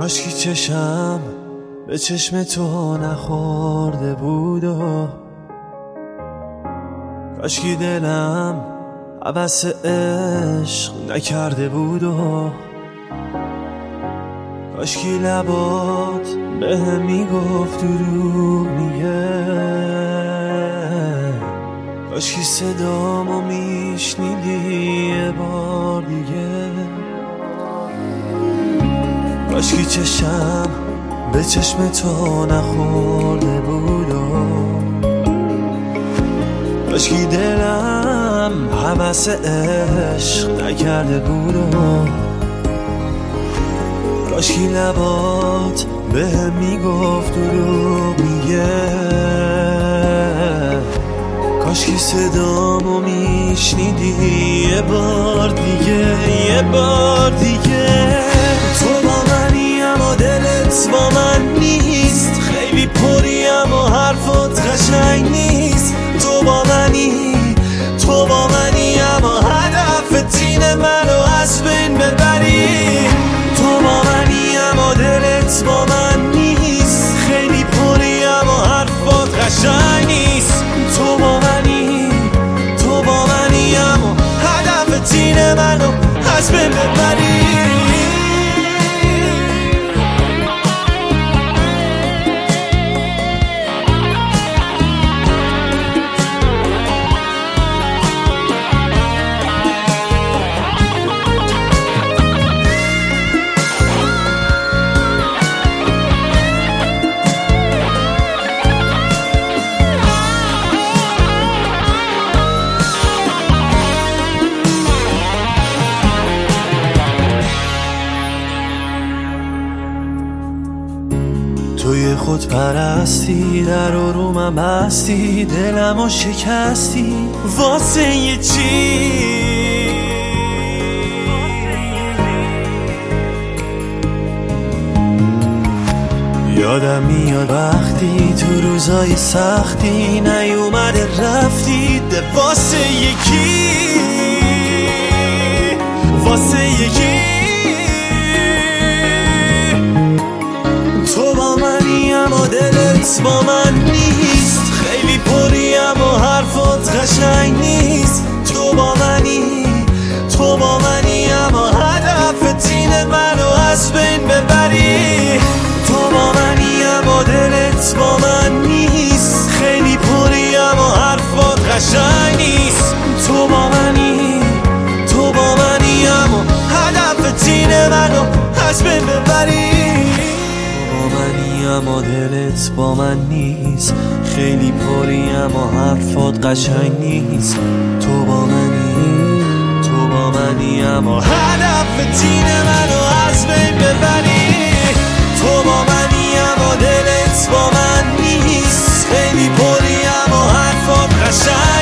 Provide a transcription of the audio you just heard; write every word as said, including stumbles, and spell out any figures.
کاشکی چشم به چشم تو نخورده بود و کاشکی دلم هوس عشق نکرده بود و کاشکی لبات به هم میگفت دروغ میگه، کاشکی صدامو میشنیدی یه بار دیگه، کاشکی چشم به چشم تو نخورده بود و کاشکی دلم هوس عشق نکرده بود و کاشکی لبات به هم میگفت دروغ میگه، کاشکی صدامو میشنیدی یه بار دیگه یه بار دیگه. تو با منی اما دلت با من نیست، خیلی پریم و حرفات قشنگ نیست. تو با منی تو با منی اما هدف تین منو از بین ببری. تو با منی اما دلت با من نیست، خیلی پریم و حرفات قشنگ نیست. تو با منی تو با منی اما هدف تین منو از بین ببری. توی خود پرستی در آرومم هستی، دلمو شکستی واسه یه چی. یادم میاد وقتی تو روزای سختی نیومده رفتی ده واسه یکی واسه یکی. تو با منی اما دلت با من نیست، خیلی پریم و حرفات قشنگ نیست. تو با منی تو با منی اما هدف تین منو از بین ببری. تو با منی اما دلت با من نیست، خیلی پریم و حرفات قشنگ نیست. تو با منی تو با منی اما هدف تین منو از بین ببری. اما دلت با من نیست، خیلی پریم و حرفات قشنگ نیست. تو با منی تو با منی اما هدف تین منو از بین ببری. تو با منی اما دلت با من نیست، خیلی پریم و حرفات قشنگ